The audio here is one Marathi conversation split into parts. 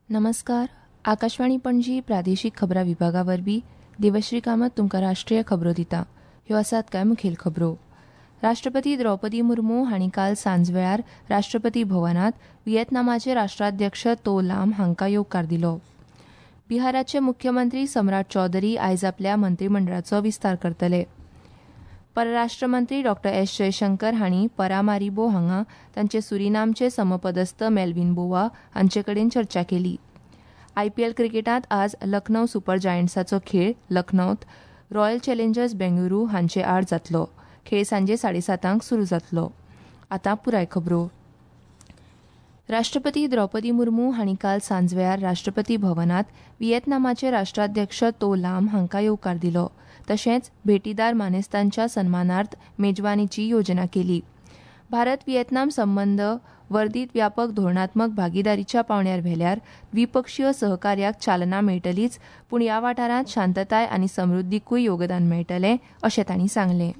नमस्कार. आकाशवाणी पणजी प्रादेशीक खबरां विभागा वरवीं देवश्री कामत तुमकां राष्ट्रीय खबरो दिता. ह्यो आसात कांय मुखेल खबरो. राष्ट्रपती द्रौपदी मुर्मू हांणी काल सांजवेळार राष्ट्रपती भवनांत व्हिएतनामाचे राष्ट्राध्यक्ष तो लाम हांकां येवकार दिलो. बिहाराचे मुख्यमंत्री सम्राट चौधरी आयज आपल्या मंत्रिमंडळाचो विस्तार करतले. परराष्ट्र मंत्री डॉ एस जयशंकर हांणी परामारिबो हांगा तांचे सुरिनामचे समपदस्थ मेल्विन बोवा हांचे कडेन चर्चा केली. आयपीएल क्रिकेटांत आज लखनौ सुपर जायंट्साचो खेळ लखनौत रॉयल चॅलेंजर्स बेंगळुरू हांचे आड जातलो. खेळ सांजे 7:30 सुरू जातलो. आतां पुराय खबरो. राष्ट्रपती द्रौपदी मुर्मू हांणी काल सांजवेळार राष्ट्रपती भवनांत व्हिएतनामाचे राष्ट्राध्यक्ष तो लाम हांकां येवकार दिलो. तशेंच भेटीदार मानेस्तांच्या सन्मानार्थ मेजवानीची योजना केली. भारत व्हिएतनाम संबंद वर्दीत व्यापक धोरणात्मक भागीदारीच्या पांवड्यार व्हेल्यार द्विपक्षीय सहकार्याक चालना मेळटलीच, पूण ह्या वाठारांत शांतताय आनी समृद्धीकूय योगदान मेळटलें अशें तांणी सांगलें.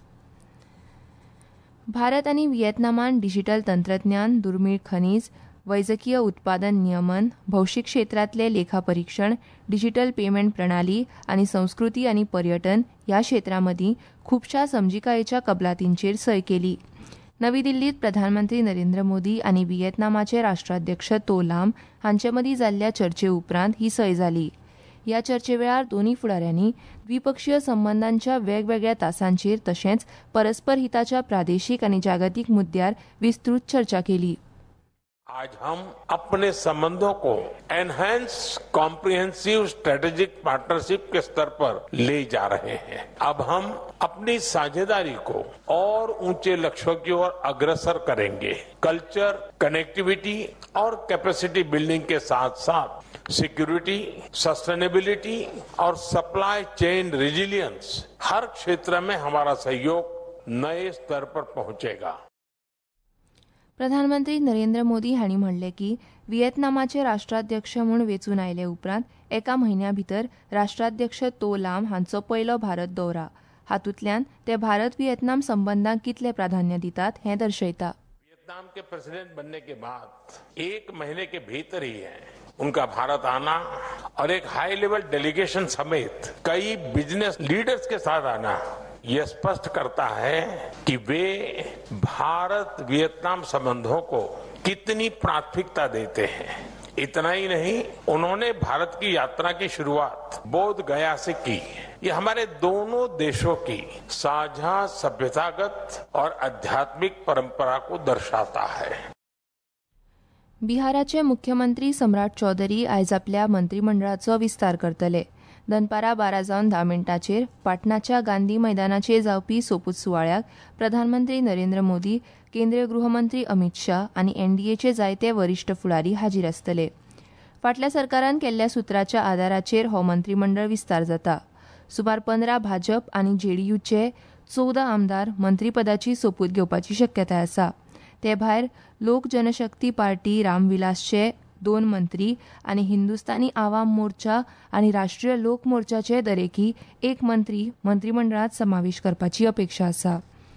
भारत आनी व्हिएतनामान डिजिटल तंत्रज्ञान, दुर्मीळ खनिज, वैजकीय उत्पादन नियमन, भौशीक क्षेत्रांतले लेखापरीक्षण, डिजिटल पेमेंट प्रणाली आनी संस्कृती आनी पर्यटन ह्या क्षेत्रांमदीं खुबशा समजिकायेच्या कबलातींचेर सय केली. नवी दिल्लीत प्रधानमंत्री नरेंद्र मोदी आनी व्हिएतनामाचे राष्ट्राध्यक्ष तो लाम हांचे मदीं जाल्ल्या चर्चे उपरांत ही सय जाली. ह्या चर्चे वेळार दोनूय फुडाऱ्यांनी द्विपक्षीय संबंदांच्या वेगवेगळ्या तासांचेर तशेंच परस्पर हिताच्या प्रादेशीक आनी जागतीक मुद्द्यार विस्तृत चर्चा केली. आज हम अपने संबंधों को एनहांस कॉम्प्रिहेंसिव स्ट्रेटेजिक पार्टनरशिप के स्तर पर ले जा रहे हैं. अब हम अपनी साझेदारी को और ऊंचे लक्ष्यों की ओर अग्रसर करेंगे. कल्चर, कनेक्टिविटी और कैपेसिटी बिल्डिंग के साथ साथ सिक्योरिटी, सस्टेनेबिलिटी और सप्लाई चेन रेजिलियंस हर क्षेत्र में हमारा सहयोग नए स्तर पर पहुंचेगा. प्रधानमंत्री नरेंद्र मोदी हांणी म्हणलें की व्हिएतनामाचे राष्ट्राध्यक्ष म्हूण वेंचून आयले उपरांत एका म्हयन्या भितर राष्ट्राध्यक्ष तो लाम हांचो पयलो भारत दौरा. हातूंतल्यान ते भारत व्हिएतनाम संबंधांक कितले प्राधान्य दितात हें दर्शयता. वियतनाम के प्रेसिडेंट बनने के बाद 1 महीने के भीतर ही उनका भारत आना और एक हाई लेवल डेलीगेशन समेत कई बिजनेस लीडर्स के साथ आना यह स्पष्ट करता है कि वे भारत वियतनाम संबंधों को कितनी प्राथमिकता देते हैं. इतना ही नहीं, उन्होंने भारत की यात्रा की शुरुआत बोध गया से की. ये हमारे दोनों देशों की साझा सभ्यतागत और आध्यात्मिक परंपरा को दर्शाता है. बिहाराचे मुख्यमंत्री सम्राट चौधरी आयज आपल्या मंत्रिमंडळाचो विस्तार करतले. दनपारां 12:10 पाटणाच्या गांधी मैदानाचेर जावपी सोपूत सुवाळ्याक प्रधानमंत्री नरेंद्र मोदी, केंद्रीय गृहमंत्री अमित शाह आनी एनडीएचे जायते वरिश्ठ फुडारी हाजीर आसतले. फाटल्या सरकारान केल्ल्या सुत्राच्या आदाराचेर हो मंत्रिमंडळ विस्तार जाता. सुमार 15 भाजप आनी जेडीयूचे 14 आमदार मंत्रीपदाची सोपूत घेवपाची शक्यताय आसा. ते भायर लोक जनशक्ती पार्टी रामविलासचे 2 मंत्री आनी हिंदुस्तानी आवाम मोर्चा आनी राष्ट्रीय लोक मोर्चाचे दरेकी 1 मंत्री मंत्रिमंडळात समावेश करपाची अपेक्षा आसा.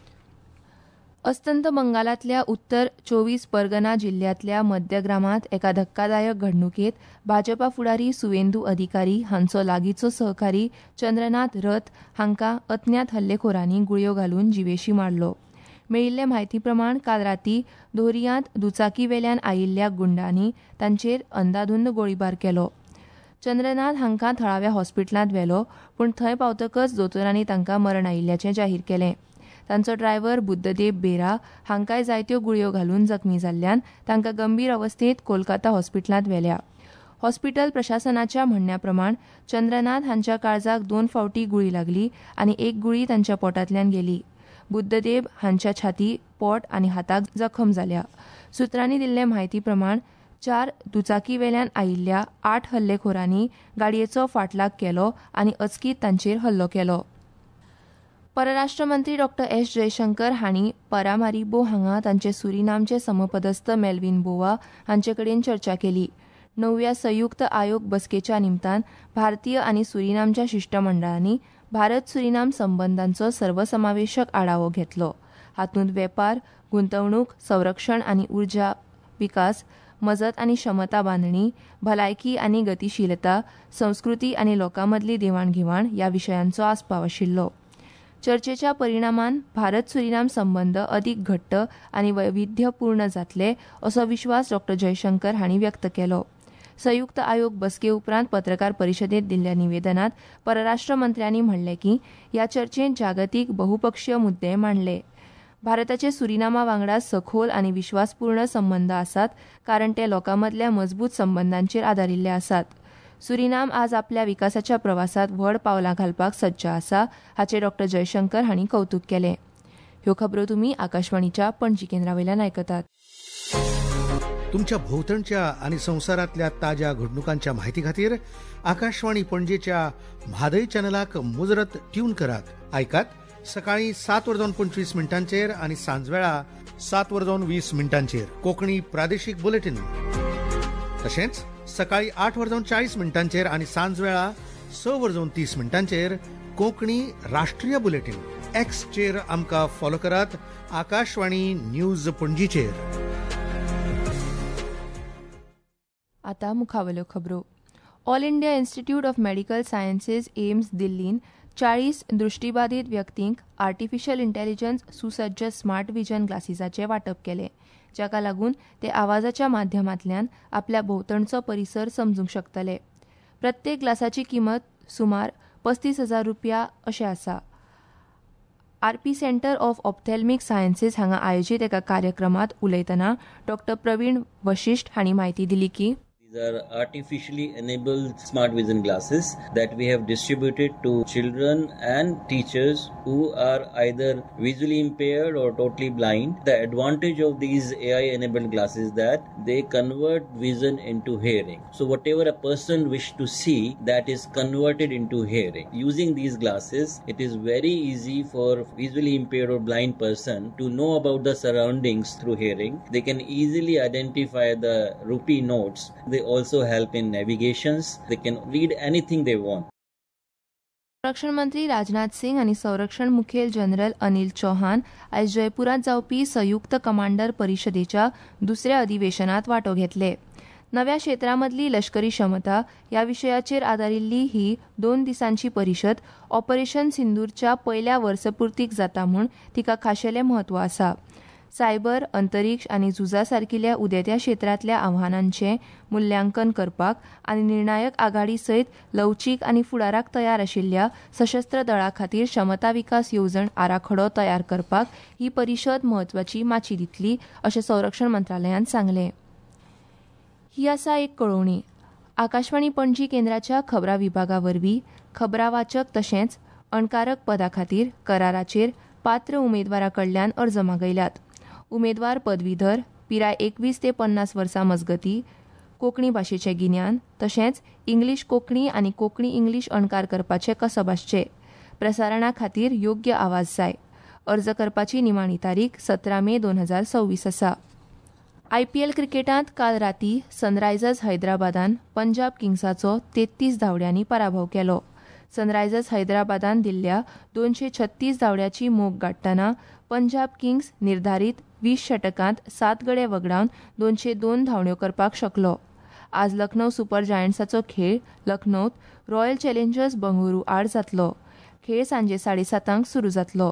अस्तंत बंगालांतल्या उत्तर 24 परगना जिल्ल्यांतल्या मध्यग्रामांत एका धक्कादायक घडणुकेत भाजपा फुडारी सुवेंदू अधिकारी हांचो लागींचो सहकारी चंद्रनाथ रथ हांकां अज्ञात हल्लेखोरांनी गुळयो घालून जिवेशी मारलो. मेळिल्ले म्हायती प्रमाण काल रातीं दोरयांत दुचाकीवेल्यान आयिल्ल्या गुंडांनी तांचेर अंदाधुंद गोळीबार केलो. चंद्रनाथ हांकां थळाव्या हॉस्पिटलांत व्हेलो, पूण थंय पावतकच दोतोरांनी तांकां मरण आयिल्ल्याचें जाहीर केलें. तांचो ड्रायव्हर बुद्धदेव बेरा हांकांय जायत्यो गुळयो घालून जखमी जाल्ल्यान तांकां गंभीर अवस्थेंत कोलकाता हॉस्पिटलांत व्हेल्या. हॉस्पिटल प्रशासनाच्या म्हणण्या प्रमाण चंद्रनाथ हांच्या काळजाक 2 फावटीं गुळी लागली आनी 1 गुळी तांच्या पोटांतल्यान गेली. बुद्धदेव हांच्या छाती, पोट आनी हाताक जखम जाल्या. सुत्रांनी दिल्ले म्हायती प्रमाण 4 दुचाकीवेल्यान आयिल्ल्या 8 हल्लेखोरांनी गाडयेचो फाटलाग केलो आनी अचकीत तांचेर हल्लो केलो. परराष्ट्र मंत्री डॉ एस जयशंकर हांणी परामारिबो हांगा तांचे सुरिनामचे समपदस्थ मेल्विन बोवा हांचे कडेन चर्चा केली. 9व्या संयुक्त आयोग बसकेच्या निमतान भारतीय आनी सुरिनामच्या शिष्टमंडळांनी भारत सुरिनाम संबंधांचो सर्वसमावेशक आढावो घेतलो. हातूंत वेपार, गुंतवणूक, संरक्षण आनी उर्जा विकास, मजत आनी क्षमता बांदणी, भलायकी आनी गतीशीलता, संस्कृती आनी लोकांमदली देवाणघेवाण ह्या विशयांचो आस्पाव आशिल्लो. चर्चेच्या परिणामान भारत सुरिनाम संबंद अदीक घट्ट आनी वैविध्यपूर्ण जातले असो विश्वास डॉ. जयशंकर हांणी व्यक्त केलो. संयुक्त आयोग बसके उपरांत पत्रकार परिशदेंत दिल्ल्या निवेदनांत परराष्ट्र मंत्र्यांनी म्हणलें की ह्या चर्चेंत जागतीक बहुपक्षीय मुद्दे मांडले. भारताचे सुरिनामा वांगडा सखोल आनी विश्वासपूर्ण संबंद आसात कारण ते लोकांमदल्या मजबूत संबंदांचेर आदारिल्ले आसात. सुरिनाम आज आपल्या विकासाच्या प्रवासात व्हड पावलां घालपाक सज्ज आसा हाचे डॉ. जयशंकर हांणी कौतुक केलें. ह्यो खबरो तुमी आकाशवाणीच्या पणजी केंद्रावयल्यान आयकतात. तुमच्या भोवतणच्या आणि संवसारातल्या ताज्या घडणुकांच्या म्हायती खातीर आकाशवाणी पणजेच्या म्हादय चॅनलाक मुजरत ट्यून करात. आयकात सकाळी 7:25 आणि सांजवेळा 7:20 कोंकणी प्रादेशीक बुलेटिन. तशेंच सकाळी 8:40 आणि सांजवेळा 6:30 कोंकणी राष्ट्रीय बुलेटिन. एक्सचेर आमकां फॉलो करात. आकाशवाणी न्यूज पणजीचेर. आतां मुखावेल्यो खबरो. All India Institute of Medical Sciences AIIMS दिल्लीन 40 दृष्टिबाधित व्यक्तींक आर्टिफिशियल इंटेलिजन्स सुसज्ज स्मार्ट विजन ग्लासिसाचें वांटप केलें, जाका लागून ते आवाजाच्या माध्यमांतल्यान आपल्या भोवतणचो परिसर समजूंक शकतले. प्रत्येक ग्लासाची किंमत सुमार 35,000 रुपया अशें आसा. R P centre of ophthalmic sciences हांगा आयोजीत एका कार्यक्रमात उलयतना डॉ. प्रवीण वशिष्ठ हांणी म्हायती दिली की These are artificially enabled smart vision glasses that we have distributed to children and teachers who are either visually impaired or totally blind. The advantage of these AI enabled glasses is that they convert vision into hearing. So whatever a person wishes to see, that is converted into hearing. Using these glasses, it is very easy for visually impaired or blind person to know about the surroundings through hearing. They can easily identify the rupee notes. They also help in navigations. They can read anything they want. संरक्षण मंत्री राजनाथ सिंग आनी संरक्षण मुखेल जनरल अनिल चौहान आयज जयपुरांत जावपी संयुक्त कमांडर परिशदेच्या दुसऱ्या अधिवेशनात वांटो घेतले. नव्या क्षेत्रांमदली लष्करी क्षमता ह्या विशयाचेर आदारिल्ली ही 2 दिसांची परिशद ऑपरेशन सिंदूरच्या पयल्या वर्सपुर्तीक जाता म्हूण तिका खाशेलें म्हत्व आसा. सायबर, अंतरिक्ष आनी झुजा सारकिल्या उदेत्या क्षेत्रांतल्या आव्हानांचें मुल्यांकन करपाक आनी निर्णायक आघाडी सयत लवचीक आनी फुडाराक तयार आशिल्ल्या सशस्त्र दळा खातीर क्षमता विकास येवजण आराखडो तयार करपाक ही परिशद म्हत्वाची माची दितली अशें संरक्षण मंत्रालयान सांगलें. ही आसा एक कळोवणी. आकाशवाणी पणजी केंद्राच्या खबरां विभागा वरवीं खबरां वाचक तशेंच अणकारक पदा खातीर कराराचेर पात्र उमेदवारा कडल्यान अर्ज मागयल्यात. उमेदवार पदवीधर, पिराय 21 ते 50 वर्सां मजगती, कोंकणी भाशेचें गिन्यान तशेंच इंग्लीश कोंकणी आनी कोंकणी इंग्लीश अणकार करपाचे कसब आसचे. प्रसारणा खातीर योग्य आवाज जाय. अर्ज करपाची निमाणी तारीख 17 मे 2026 आसा. आयपीएल क्रिकेटांत काल रातीं सनरायझर्स हैदराबादान पंजाब किंग्साचो 33 धांवड्यांनी पराभव केलो. सनरायझर्स हैदराबादान दिल्ल्या 236 धांवड्याची मोख गाठतना पंजाब किंग्स निर्धारीत 20 षटकांत 7 गडे वगडावन 202 धांवड्यो करपाक शकलो. आज लखनौ सुपर जायंट्साचो खेळ लखनौत रॉयल चॅलेंजर्स बंगळुरू आड जातलो. खेळ सांजे 7:30 सुरू जातलो.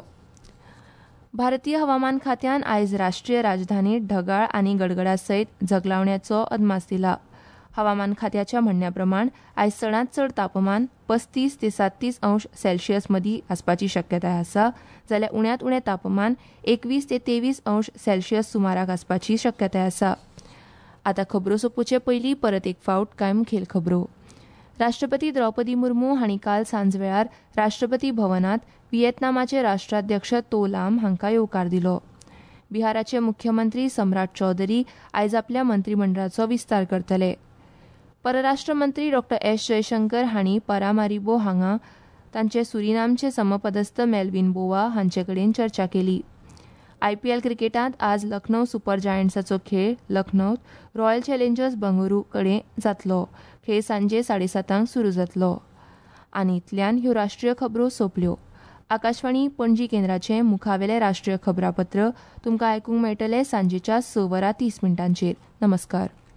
भारतीय हवामान खात्यान आयज राष्ट्रीय राजधानीत ढगाळ आनी गडगडा सयत झगलावण्याचो अदमास दिला. हवामान खात्याच्या म्हणण्याप्रमाण आयज चडांत चड तापमान 35 ते 37 अंश सेल्सियस मदीं आसपाची शक्यताय आसा, जाल्यार उण्यांत उणें तापमान 21 ते 23 अंश सेल्सियस सुमाराक आसपाची शक्यताय आसा. आतां खबरो सोंपोवचे पयलीं परत एक फावट कांय मुखेल खबरो. राष्ट्रपती द्रौपदी मुर्मू हांणी काल सांजवेळार राष्ट्रपती भवनांत व्हिएतनामाचे राष्ट्राध्यक्ष तो लाम हांकां येवकार दिलो. बिहाराचे मुख्यमंत्री सम्राट चौधरी आयज आपल्या मंत्रिमंडळाचो विस्तार करतले. परराष्ट्र मंत्री डॉ. एस जयशंकर हांणी पारामारिबो हांगा तांचे सुरिनामचे समपदस्थ मेल्विन बोवा हांचे कडेन चर्चा केली. आयपीएल क्रिकेटांत आज लखनौ सुपर जायंट्साचो खेळ लखनौत रॉयल चॅलेंजर्स बंगळुरू कडेन जातलो. खेळ सांजे 7:30 सुरू जातलो. आनी इतल्यान ह्यो राष्ट्रीय खबरो सोंपल्यो. आकाशवाणी पणजी केंद्राचे मुखावेले राष्ट्रीय खबरापत्र तुमकां आयकूंक मेळटले सांजेच्या 6:30 नमस्कार.